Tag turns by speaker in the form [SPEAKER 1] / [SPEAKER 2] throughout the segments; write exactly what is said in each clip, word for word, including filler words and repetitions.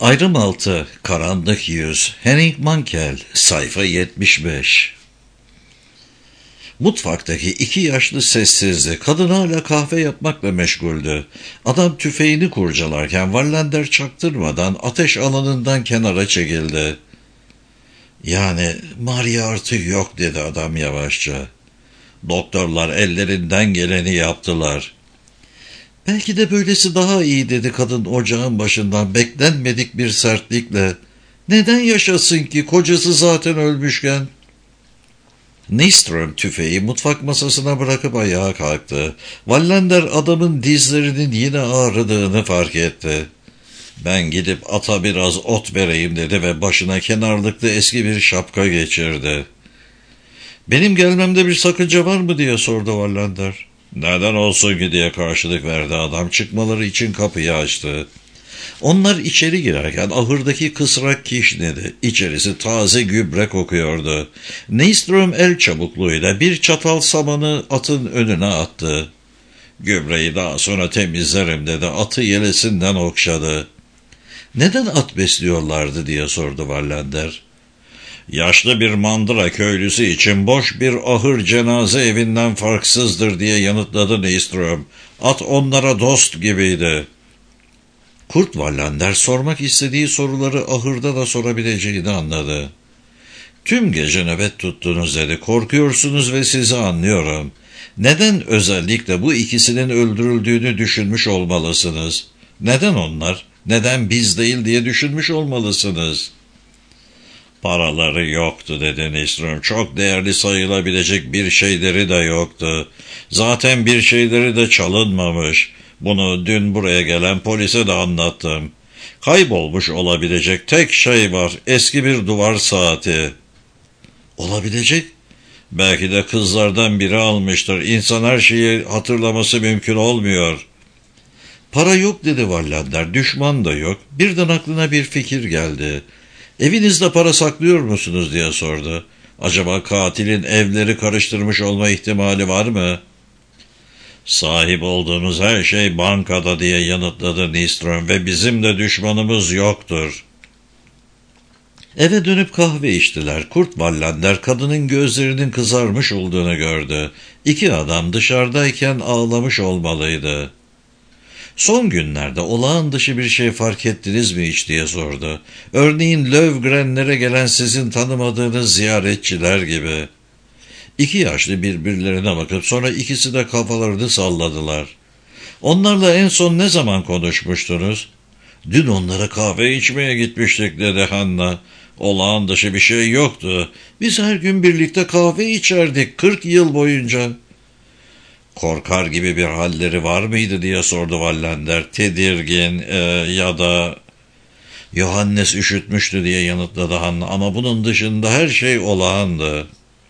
[SPEAKER 1] Ayrım altı, Karanlık Yüz, Henning Mankell, sayfa yetmiş beş. Mutfaktaki iki yaşlı sessizdi. Kadın hala kahve yapmakla meşguldü. Adam tüfeğini kurcalarken Wallander çaktırmadan ateş alanından kenara çekildi. "Yani Maria artık yok," dedi adam yavaşça. "Doktorlar ellerinden geleni yaptılar." "Belki de böylesi daha iyi," dedi kadın ocağın başından beklenmedik bir sertlikle. "Neden yaşasın ki, kocası zaten ölmüşken?" Nyström tüfeği mutfak masasına bırakıp ayağa kalktı. Wallander adamın dizlerinin yine ağrıdığını fark etti. "Ben gidip ata biraz ot vereyim," dedi ve başına kenarlıklı eski bir şapka geçirdi. "Benim gelmemde bir sakınca var mı?" diye sordu Wallander. "Neden olsun ki?" diye karşılık verdi adam. Çıkmaları için kapıyı açtı. Onlar içeri girerken ahırdaki kısrak kişnedi. İçerisi taze gübre kokuyordu. Nyström el çabukluğuyla bir çatal samanı atın önüne attı. "Gübreyi daha sonra temizlerim," dedi. Atı yelesinden okşadı. "Neden at besliyorlardı?" diye sordu Wallander. "Yaşlı bir mandıra köylüsü için boş bir ahır cenaze evinden farksızdır," diye yanıtladı Nyström. "At onlara dost gibiydi." Kurt Wallander sormak istediği soruları ahırda da sorabileceğini anladı. "Tüm gece nöbet tuttunuz," dedi. "Korkuyorsunuz ve sizi anlıyorum. Neden özellikle bu ikisinin öldürüldüğünü düşünmüş olmalısınız? Neden onlar, neden biz değil diye düşünmüş olmalısınız?" "Paraları yoktu," dedi Nyström. "Çok değerli sayılabilecek bir şeyleri de yoktu. Zaten bir şeyleri de çalınmamış. Bunu dün buraya gelen polise de anlattım. Kaybolmuş olabilecek tek şey var. Eski bir duvar saati." "Olabilecek? Belki de kızlardan biri almıştır. İnsan her şeyi hatırlaması mümkün olmuyor." "Para yok," dedi Wallander. "Düşman da yok." Birden aklına bir fikir geldi. "Evinizde para saklıyor musunuz?" diye sordu. "Acaba katilin evleri karıştırmış olma ihtimali var mı?" "Sahip olduğumuz her şey bankada," diye yanıtladı Nyström, "ve bizim de düşmanımız yoktur." Eve dönüp kahve içtiler. Kurt Wallander kadının gözlerinin kızarmış olduğunu gördü. İki adam dışarıdayken ağlamış olmalıydı. "Son günlerde olağan dışı bir şey fark ettiniz mi hiç?" diye sordu. "Örneğin Lövgrenlere gelen sizin tanımadığınız ziyaretçiler gibi." İki yaşlı birbirlerine bakıp sonra ikisi de kafalarını salladılar. "Onlarla en son ne zaman konuşmuştunuz?" "Dün onlara kahve içmeye gitmiştik," dedi Hanna. "Olağan dışı bir şey yoktu. Biz her gün birlikte kahve içerdik kırk yıl boyunca." "Korkar gibi bir halleri var mıydı?" diye sordu Wallander. "Tedirgin e, ya da..." "Johannes üşütmüştü," diye yanıtladı Hanna, "ama bunun dışında her şey olağandı."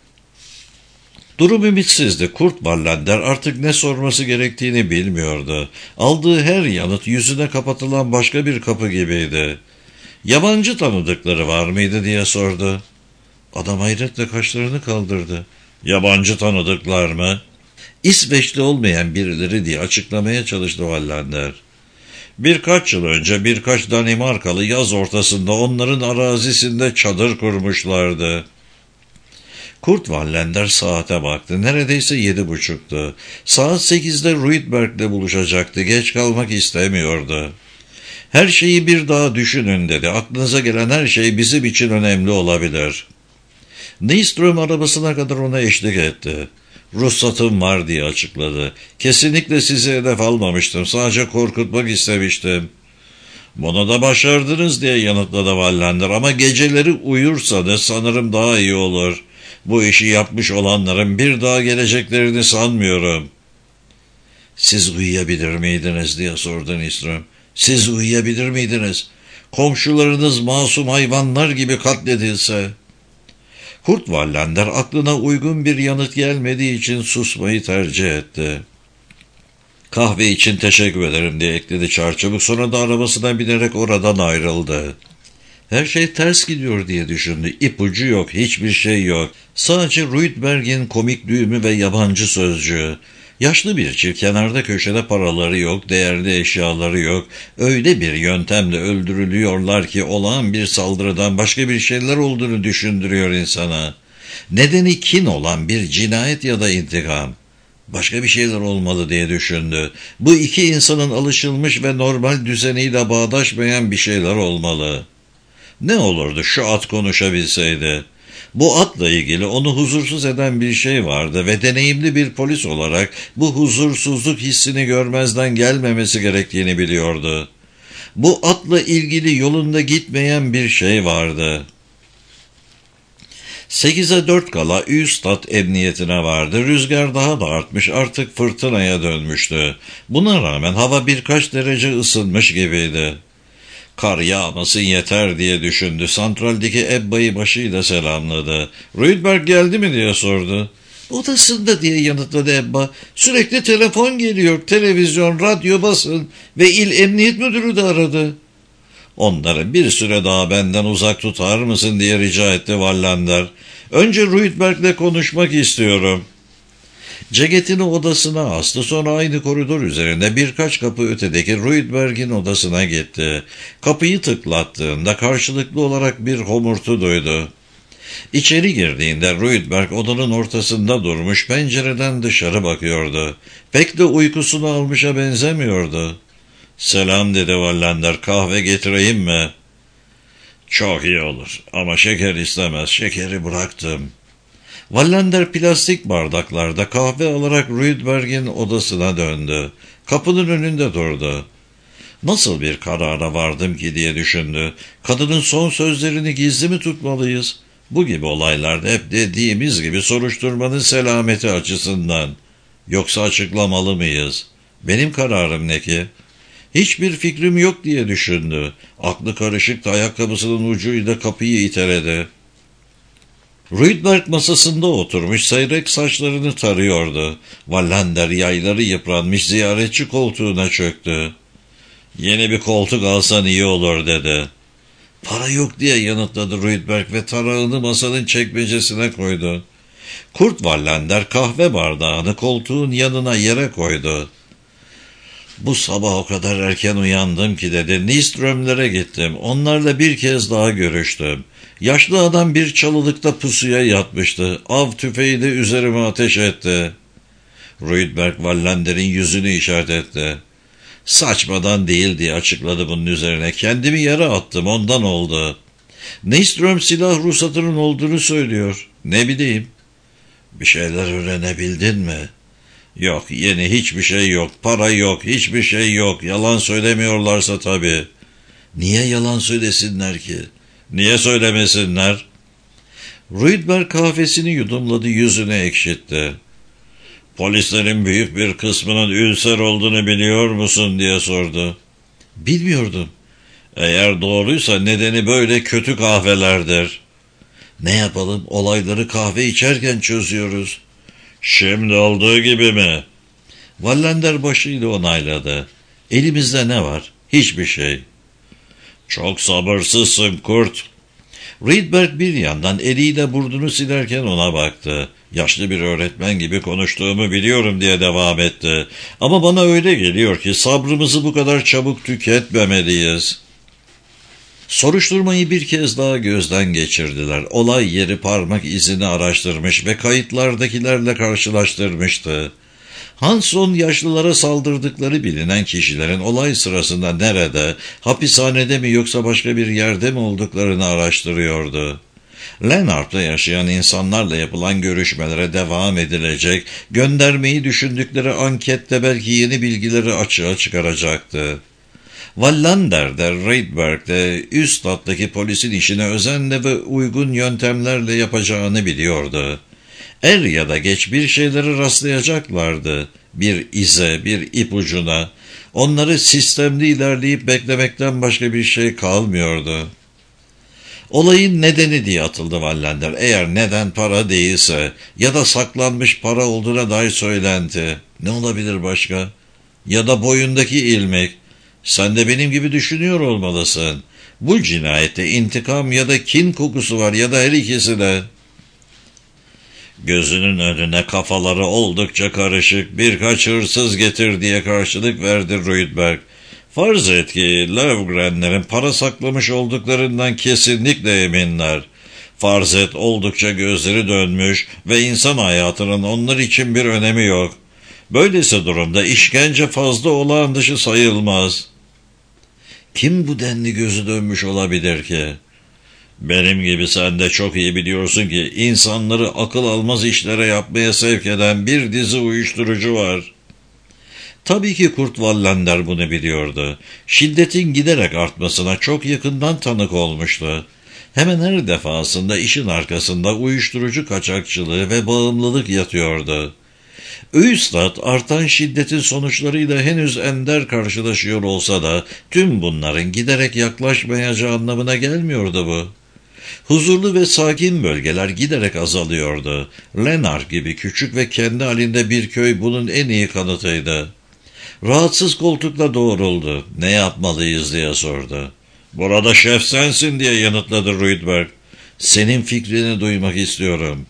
[SPEAKER 1] Durum ümitsizdi. Kurt Wallander artık ne sorması gerektiğini bilmiyordu. Aldığı her yanıt yüzüne kapatılan başka bir kapı gibiydi. "Yabancı tanıdıkları var mıydı?" diye sordu. Adam hayretle kaşlarını kaldırdı. "Yabancı tanıdıklar mı?" "İsveçli olmayan birileri," diye açıklamaya çalıştı Wallander. "Birkaç yıl önce birkaç Danimarkalı yaz ortasında onların arazisinde çadır kurmuşlardı." Kurt Wallander saate baktı. Neredeyse yedi buçuktu. Saat sekizde Ruydberg'le buluşacaktı. Geç kalmak istemiyordu. "Her şeyi bir daha düşünün," dedi. "Aklınıza gelen her şey bizim için önemli olabilir." Nyström arabasına kadar ona eşlik etti. "Ruhsatım var," diye açıkladı. "Kesinlikle sizi hedef almamıştım. Sadece korkutmak istemiştim." "Bunu da başardınız," diye yanıtladı Wallander. "Ama geceleri uyursanız sanırım daha iyi olur. Bu işi yapmış olanların bir daha geleceklerini sanmıyorum." "Siz uyuyabilir miydiniz?" diye sordu Nyström. "Siz uyuyabilir miydiniz? Komşularınız masum hayvanlar gibi katledilse." Kurt Wallander aklına uygun bir yanıt gelmediği için susmayı tercih etti. "Kahve için teşekkür ederim," diye ekledi çarçabuk. Sonra da arabasına binerek oradan ayrıldı. Her şey ters gidiyor diye düşündü. İpucu yok, hiçbir şey yok. Sadece Ruydberg'in komik düğümü ve yabancı sözcüğü. Yaşlı bir çift, kenarda köşede paraları yok, değerli eşyaları yok. Öyle bir yöntemle öldürülüyorlar ki olağan bir saldırıdan başka bir şeyler olduğunu düşündürüyor insana. Nedeni kin olan bir cinayet ya da intikam. Başka bir şeyler olmalı diye düşündü. Bu iki insanın alışılmış ve normal düzeniyle bağdaşmayan bir şeyler olmalı. Ne olurdu şu at konuşabilseydi? Bu atla ilgili onu huzursuz eden bir şey vardı ve deneyimli bir polis olarak bu huzursuzluk hissini görmezden gelmemesi gerektiğini biliyordu. Bu atla ilgili yolunda gitmeyen bir şey vardı. Sekize dört kala Üstad emniyetine vardı. Rüzgar daha da artmış, artık fırtınaya dönmüştü. Buna rağmen hava birkaç derece ısınmış gibiydi. Kar yağmasın yeter diye düşündü. Santraldeki Ebba'yı başıyla selamladı. Rüdberg geldi mi diye sordu. Odasında diye yanıtladı Ebba. Sürekli telefon geliyor. Televizyon, radyo, basın ve il emniyet müdürü de aradı. Onları bir süre daha benden uzak tutar mısın diye rica etti Wallander. Önce Rüdberg'le konuşmak istiyorum. Ceketini odasına astı, sonra aynı koridor üzerinde birkaç kapı ötedeki Rüdberg'in odasına gitti. Kapıyı tıklattığında karşılıklı olarak bir homurtu duydu. İçeri girdiğinde Rüdberg odanın ortasında durmuş, pencereden dışarı bakıyordu. Pek de uykusunu almışa benzemiyordu. Selam dedi Wallander, kahve getireyim mi? Çok iyi olur ama şeker istemez, şekeri bıraktım. Wallander plastik bardaklarda kahve alarak Rüdberg'in odasına döndü. Kapının önünde durdu. Nasıl bir karara vardım ki diye düşündü. Kadının son sözlerini gizli mi tutmalıyız? Bu gibi olaylarda hep dediğimiz gibi soruşturmanın selameti açısından. Yoksa açıklamalı mıyız? Benim kararım ne ki? Hiçbir fikrim yok diye düşündü. Aklı karışık da ayakkabısının ucuyla kapıyı iteledi. Rüdberg masasında oturmuş, seyrek saçlarını tarıyordu. Wallander yayları yıpranmış ziyaretçi koltuğuna çöktü. Yeni bir koltuk alsan iyi olur dedi. Para yok diye yanıtladı Rüdberg ve tarağını masanın çekmecesine koydu. Kurt Wallander kahve bardağını koltuğun yanına yere koydu. Bu sabah o kadar erken uyandım ki dedi. Nyströmlere gittim. Onlarla bir kez daha görüştüm. Yaşlı adam bir çalılıkta pusuya yatmıştı. Av tüfeğiyle üzerime ateş etti. Rüdberg Wallander'in yüzünü işaret etti. Saçmadan değil diye açıkladı bunun üzerine. Kendimi yere attım, ondan oldu. Nyström silah ruhsatının olduğunu söylüyor. Ne bileyim. Bir şeyler öğrenebildin mi? Yok, yeni hiçbir şey yok. Para yok, hiçbir şey yok. Yalan söylemiyorlarsa tabii. Niye yalan söylesinler ki? Niye söylemesinler? Rüdberg kahvesini yudumladı, yüzüne ekşitti. Polislerin büyük bir kısmının ülser olduğunu biliyor musun diye sordu. Bilmiyordum. Eğer doğruysa nedeni böyle kötü kahvelerdir. Ne yapalım, olayları kahve içerken çözüyoruz. Şimdi olduğu gibi mi? Wallander başıyla onayladı. Elimizde ne var? Hiçbir şey. Çok sabırsızsın Kurt. Rüdberg bir yandan eliyle burnunu silerken ona baktı. Yaşlı bir öğretmen gibi konuştuğumu biliyorum diye devam etti. Ama bana öyle geliyor ki sabrımızı bu kadar çabuk tüketmemeliyiz. Soruşturmayı bir kez daha gözden geçirdiler. Olay yeri parmak izini araştırmış ve kayıtlardakilerle karşılaştırmıştı. Hanson yaşlılara saldırdıkları bilinen kişilerin olay sırasında nerede, hapishanede mi yoksa başka bir yerde mi olduklarını araştırıyordu. Lennart'ta yaşayan insanlarla yapılan görüşmelere devam edilecek, göndermeyi düşündükleri ankette belki yeni bilgileri açığa çıkaracaktı. Wallander de Rüdberg de üst kattaki polisin işini özenle ve uygun yöntemlerle yapacağını biliyordu. Er ya da geç bir şeyleri rastlayacaklardı. Bir ize, bir ipucuna. Onları sistemli ilerleyip beklemekten başka bir şey kalmıyordu. Olayın nedeni diye atıldı Wallander. Eğer neden para değilse ya da saklanmış para olduğuna dair söylenti. Ne olabilir başka? Ya da boyundaki ilmek. Sen de benim gibi düşünüyor olmalısın. Bu cinayette intikam ya da kin kokusu var ya da her ikisi de. Gözünün önüne kafaları oldukça karışık birkaç hırsız getir diye karşılık verdi Rydberg. Farz et ki Löfgrenlerin para saklamış olduklarından kesinlikle eminler. Farz et oldukça gözleri dönmüş ve insan hayatının onlar için bir önemi yok. Böylesi durumda işkence fazla olağan dışı sayılmaz. Kim bu denli gözü dönmüş olabilir ki? Benim gibi sen de çok iyi biliyorsun ki insanları akıl almaz işlere yapmaya sevk eden bir dizi uyuşturucu var. Tabii ki Kurt Wallander bunu biliyordu. Şiddetin giderek artmasına çok yakından tanık olmuştu. Hemen her defasında işin arkasında uyuşturucu kaçakçılığı ve bağımlılık yatıyordu. Üstad artan şiddetin sonuçlarıyla henüz ender karşılaşıyor olsa da tüm bunların giderek yaklaşmayacağı anlamına gelmiyordu bu. Huzurlu ve sakin bölgeler giderek azalıyordu. Lennart gibi küçük ve kendi halinde bir köy bunun en iyi kanıtıydı. Rahatsız koltukla doğruldu. Ne yapmalıyız diye sordu. Burada şef sensin diye yanıtladı Rydberg. Senin fikrini duymak istiyorum.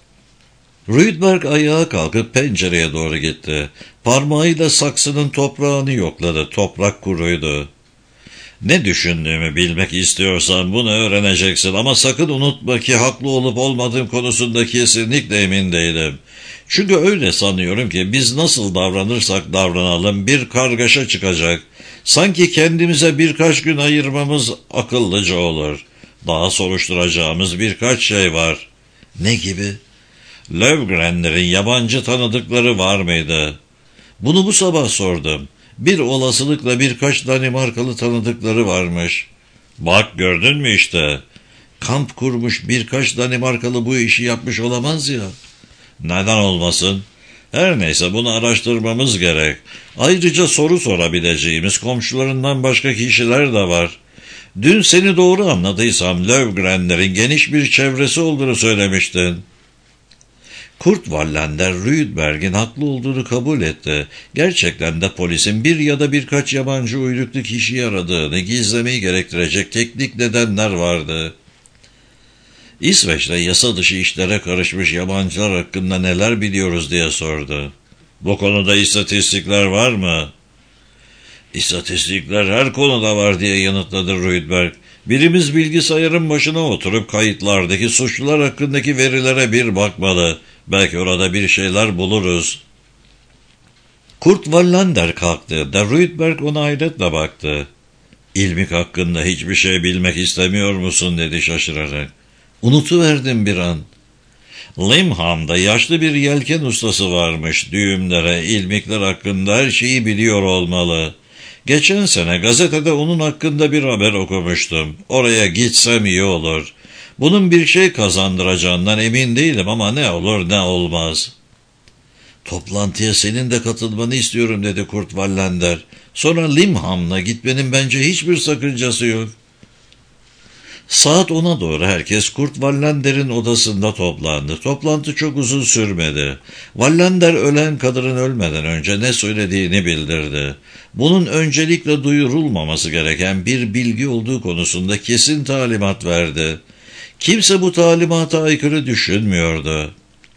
[SPEAKER 1] Rydberg ayağa kalkıp pencereye doğru gitti. Parmağıyla saksının toprağını yokladı. Toprak kuruydu. Ne düşündüğümü bilmek istiyorsan bunu öğreneceksin ama sakın unutma ki haklı olup olmadığım konusunda kesinlikle emin değilim. Çünkü öyle sanıyorum ki biz nasıl davranırsak davranalım bir kargaşa çıkacak. Sanki kendimize birkaç gün ayırmamız akıllıca olur. Daha soruşturacağımız birkaç şey var. Ne gibi? Löfgrenlerin yabancı tanıdıkları var mıydı? Bunu bu sabah sordum. Bir olasılıkla birkaç Danimarkalı tanıdıkları varmış. Bak gördün mü işte. Kamp kurmuş birkaç Danimarkalı bu işi yapmış olamaz ya. Neden olmasın? Her neyse bunu araştırmamız gerek. Ayrıca soru sorabileceğimiz komşularından başka kişiler de var. Dün seni doğru anladıysam Löfgrenlerin geniş bir çevresi olduğunu söylemiştin. Kurt Wallander Rydberg'in haklı olduğunu kabul etti. Gerçekten de polisin bir ya da birkaç yabancı uyruklu kişiyi aradığını gizlemeyi gerektirecek teknik nedenler vardı. İsveç'te yasa dışı işlere karışmış yabancılar hakkında neler biliyoruz diye sordu. Bu konuda istatistikler var mı? İstatistikler her konuda var diye yanıtladı Rydberg. Birimiz bilgisayarın başına oturup kayıtlardaki suçlular hakkındaki verilere bir bakmalı. Belki orada bir şeyler buluruz. Kurt Wallander kalktığında Rydberg ona hayretle baktı. İlmik hakkında hiçbir şey bilmek istemiyor musun dedi şaşırarak. Unutuverdim bir an. Limham'da yaşlı bir yelken ustası varmış. Düğümlere, ilmikler hakkında her şeyi biliyor olmalı. Geçen sene gazetede onun hakkında bir haber okumuştum. Oraya gitsem iyi olur. Bunun bir şey kazandıracağından emin değilim ama ne olur ne olmaz. Toplantıya senin de katılmanı istiyorum dedi Kurt Wallander. Sonra Limham'la gitmenin bence hiçbir sakıncası yok. Saat ona doğru herkes Kurt Wallander'in odasında toplandı. Toplantı çok uzun sürmedi. Wallander ölen kadının ölmeden önce ne söylediğini bildirdi. Bunun öncelikle duyurulmaması gereken bir bilgi olduğu konusunda kesin talimat verdi. Kimse bu talimata aykırı düşünmüyordu.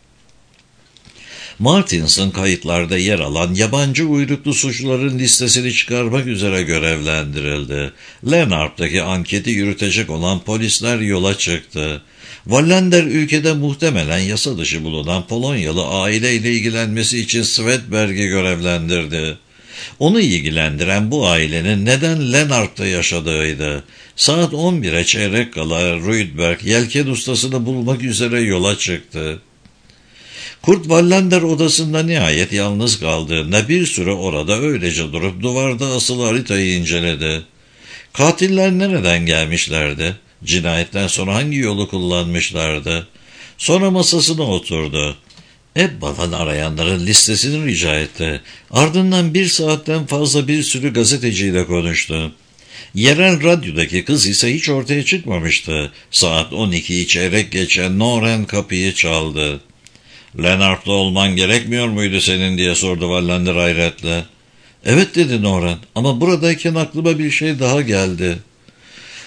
[SPEAKER 1] Martinson kayıtlarda yer alan yabancı uyruklu suçluların listesini çıkarmak üzere görevlendirildi. Lennart'taki anketi yürütecek olan polisler yola çıktı. Wallander ülkede muhtemelen yasa dışı bulunan Polonyalı aileyle ilgilenmesi için Svedberg'i görevlendirdi. Onu ilgilendiren bu ailenin neden Lennart'ta yaşadığıydı. Saat on bire çeyrek kala Rydberg yelken ustasını bulmak üzere yola çıktı. Kurt Wallander odasında nihayet yalnız kaldığında bir süre orada öylece durup duvarda asılı haritayı inceledi. Katiller nereden gelmişlerdi? Cinayetten sonra hangi yolu kullanmışlardı? Sonra masasına oturdu. Ebba'dan arayanların listesini rica etti. Ardından bir saatten fazla bir sürü gazeteciyle konuştu. Yerel radyodaki kız ise hiç ortaya çıkmamıştı. Saat on ikiyi çeyrek geçen Noren kapıyı çaldı. "Lennart'ta olman gerekmiyor muydu senin?" diye sordu Wallander hayretle. "Evet" dedi Noren, "ama buradayken aklıma bir şey daha geldi."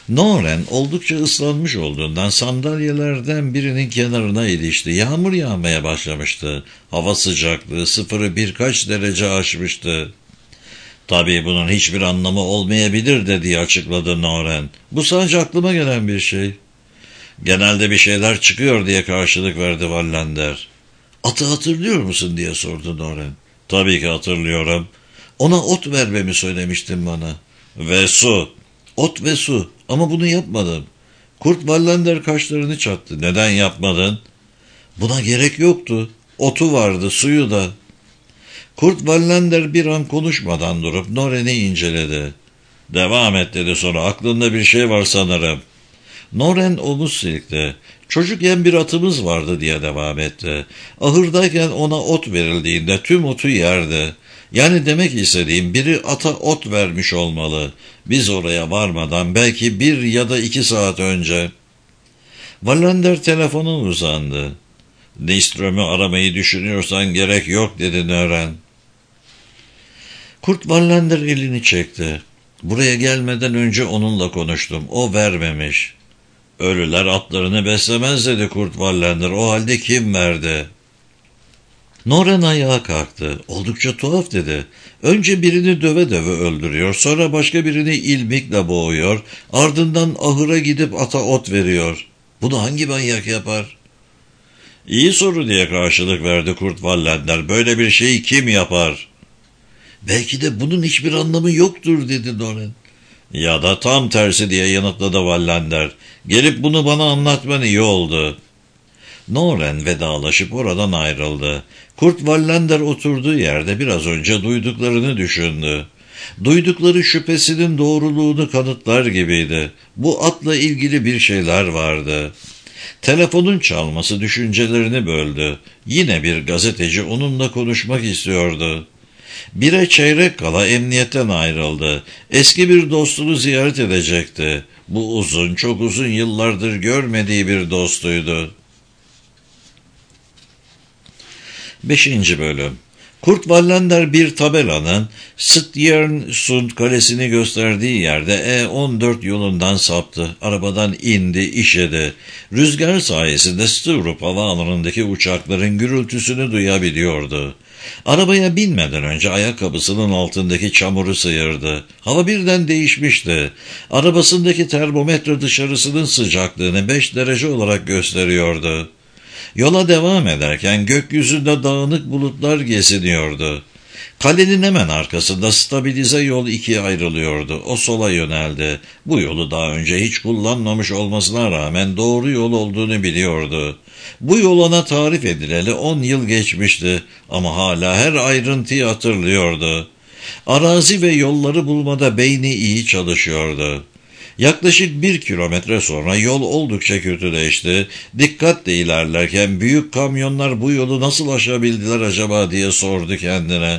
[SPEAKER 1] Noren oldukça ıslanmış olduğundan sandalyelerden birinin kenarına ilişti. Yağmur yağmaya başlamıştı. Hava sıcaklığı sıfırı birkaç derece aşmıştı. "Tabii bunun hiçbir anlamı olmayabilir de," diye açıkladı Noren. "Bu sadece aklıma gelen bir şey." "Genelde bir şeyler çıkıyor," diye karşılık verdi Wallander. "Atı hatırlıyor musun?" diye sordu Noren. "Tabii ki hatırlıyorum." "Ona ot vermemi söylemiştin bana." "Ve su." "Ot ve su. Ama bunu yapmadım." Kurt Wallander kaşlarını çattı. "Neden yapmadın?" "Buna gerek yoktu. Otu vardı, suyu da." Kurt Wallander bir an konuşmadan durup Noren'i inceledi. "Devam et," dedi sonra. "Aklında bir şey var sanırım." Noren omuz silkti. "Çocukken bir atımız vardı," diye devam etti. "Ahırdayken ona ot verildiğinde tüm otu yerdi. Yani demek istediğim, biri ata ot vermiş olmalı. Biz oraya varmadan belki bir ya da iki saat önce." Wallander telefona uzandı. "Nyström'ü aramayı düşünüyorsan gerek yok," dedi Noren. Kurt Wallander elini çekti. "Buraya gelmeden önce onunla konuştum. O vermemiş." "Ölüler atlarını beslemez," dedi Kurt Wallander. "O halde kim verdi?" Noren ayağa kalktı. "Oldukça tuhaf," dedi. "Önce birini döve döve öldürüyor, sonra başka birini ilmikle boğuyor, ardından ahıra gidip ata ot veriyor. Bunu hangi manyak yapar?" "İyi soru," diye karşılık verdi Kurt Wallander. "Böyle bir şeyi kim yapar?" "Belki de bunun hiçbir anlamı yoktur," dedi Noren. "Ya da tam tersi," diye yanıtladı Wallander. "Gelip bunu bana anlatman iyi oldu." Noren vedalaşıp oradan ayrıldı. Kurt Wallander oturduğu yerde biraz önce duyduklarını düşündü. Duydukları şüphesinin doğruluğunu kanıtlar gibiydi. Bu atla ilgili bir şeyler vardı. Telefonun çalması düşüncelerini böldü. Yine bir gazeteci onunla konuşmak istiyordu. Bire çeyrek kala emniyetten ayrıldı. Eski bir dostunu ziyaret edecekti. Bu uzun, çok uzun yıllardır görmediği bir dostuydu. Beşinci bölüm. Kurt Wallander bir tabelanın Stjärnsund kalesini gösterdiği yerde E on dört yolundan saptı. Arabadan indi, işedi. Rüzgar sayesinde Sturup havaalanındaki uçakların gürültüsünü duyabiliyordu. Arabaya binmeden önce ayakkabısının altındaki çamuru sıyırdı. Hava birden değişmişti. Arabasındaki termometre dışarısının sıcaklığını beş derece olarak gösteriyordu. Yola devam ederken gökyüzünde dağınık bulutlar geziniyordu. Kalenin hemen arkasında stabilize yol ikiye ayrılıyordu. O sola yöneldi. Bu yolu daha önce hiç kullanmamış olmasına rağmen doğru yol olduğunu biliyordu. Bu yol ona tarif edileli on yıl geçmişti ama hala her ayrıntıyı hatırlıyordu. Arazi ve yolları bulmada beyni iyi çalışıyordu. Yaklaşık bir kilometre sonra yol oldukça kötüleşti. Dikkatle ilerlerken büyük kamyonlar bu yolu nasıl aşabildiler acaba diye sordu kendine.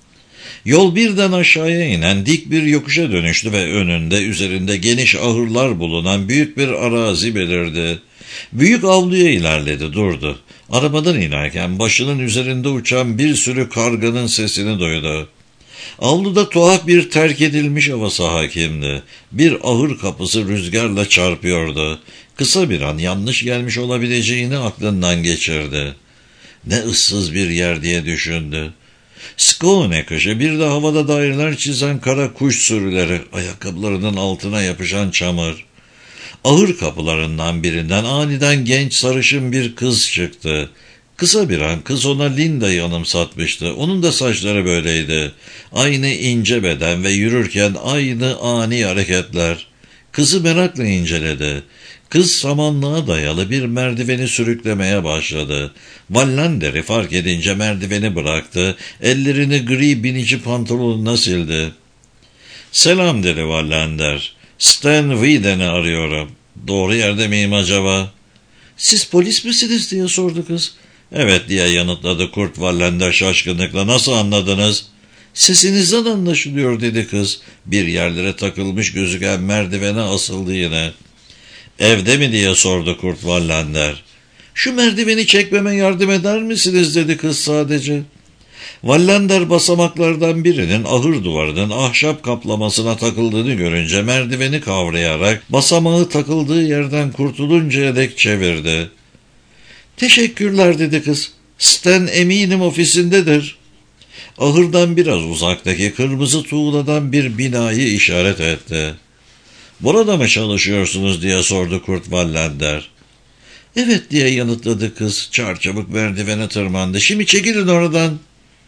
[SPEAKER 1] Yol birden aşağıya inen dik bir yokuşa dönüştü ve önünde üzerinde geniş ahırlar bulunan büyük bir arazi belirdi. Büyük avluya ilerledi, durdu. Arabadan inerken başının üzerinde uçan bir sürü karganın sesini duydu. Avluda tuhaf bir terk edilmiş havası hakimdi. Bir ahır kapısı rüzgarla çarpıyordu. Kısa bir an yanlış gelmiş olabileceğini aklından geçirdi. Ne ıssız bir yer diye düşündü. Skåne kışı, bir de havada daireler çizen kara kuş sürüleri, ayakkabılarının altına yapışan çamur. Ahır kapılarından birinden aniden genç sarışın bir kız çıktı. Kısa bir an kız ona Linda'yı anımsatmıştı. Onun da saçları böyleydi. Aynı ince beden ve yürürken aynı ani hareketler. Kızı merakla inceledi. Kız samanlığa dayalı bir merdiveni sürüklemeye başladı. Wallander'i fark edince merdiveni bıraktı. Ellerini gri binici pantolonuna sildi. "Selam," dedi Wallander. "Stan Wieden'i arıyorum. Doğru yerde miyim acaba?" "Siz polis misiniz?" diye sordu kız. "Evet," diye yanıtladı Kurt Wallander şaşkınlıkla. "Nasıl anladınız?" "Sesinizden anlaşılıyor," dedi kız. Bir yerlere takılmış gözüken merdivene asıldı yine. "Evde mi?" diye sordu Kurt Wallander. "Şu merdiveni çekmeme yardım eder misiniz?" dedi kız sadece. Wallander basamaklardan birinin ahır duvarının ahşap kaplamasına takıldığını görünce merdiveni kavrayarak basamağı takıldığı yerden kurtuluncaya dek çevirdi. "Teşekkürler," dedi kız. "Stan eminim ofisindedir." Ahırdan biraz uzaktaki kırmızı tuğladan bir binayı işaret etti. "Burada mı çalışıyorsunuz?" diye sordu Kurt Wallander. "Evet," diye yanıtladı kız. Çarçabuk merdivene tırmandı. "Şimdi çekilin oradan."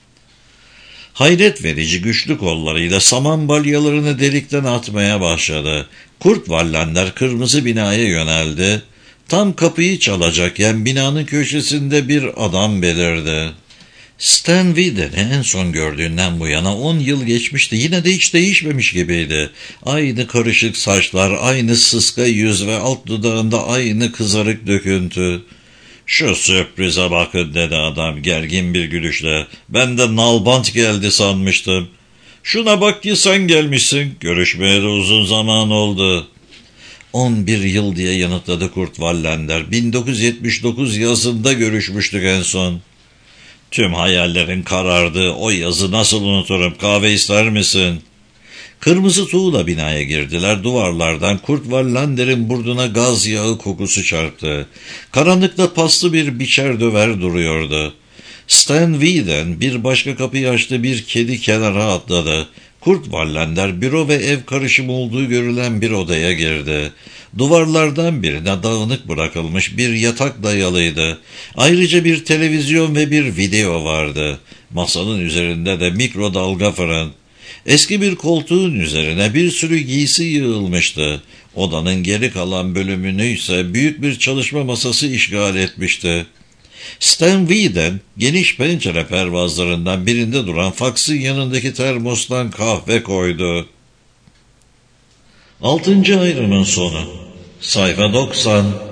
[SPEAKER 1] Hayret verici güçlü kollarıyla saman balyalarını delikten atmaya başladı. Kurt Wallander kırmızı binaya yöneldi. Tam kapıyı çalacakken binanın köşesinde bir adam belirdi. Stan Whedon'ı en son gördüğünden bu yana on yıl geçmişti. Yine de hiç değişmemiş gibiydi. Aynı karışık saçlar, aynı sıska yüz ve alt dudağında aynı kızarık döküntü. "Şu sürprize bakın," dedi adam gergin bir gülüşle. "Ben de nalbant geldi sanmıştım." "Şuna bak ki sen gelmişsin. Görüşmeye de uzun zaman oldu." On bir yıl diye yanıtladı Kurt Wallander. bin dokuz yüz yetmiş dokuz yazında görüşmüştük en son. "Tüm hayallerin karardı. O yazı nasıl unuturum? Kahve ister misin?" Kırmızı tuğla binaya girdiler. Duvarlardan Kurt Wallander'in burnuna gaz yağı kokusu çarptı. Karanlıkta paslı bir biçer döver duruyordu. Stan Whedon bir başka kapıyı açtı, bir kedi kenara atladı. Kurt Wallander büro ve ev karışımı olduğu görülen bir odaya girdi. Duvarlardan birine dağınık bırakılmış bir yatak dayalıydı. Ayrıca bir televizyon ve bir video vardı. Masanın üzerinde de mikrodalga fırın. Eski bir koltuğun üzerine bir sürü giysi yığılmıştı. Odanın geri kalan bölümünü ise büyük bir çalışma masası işgal etmişti. Stan Whedon geniş pencere pervazlarından birinde duran faksın yanındaki termostan kahve koydu. Altıncı ayrımın sonu. Sayfa doksan.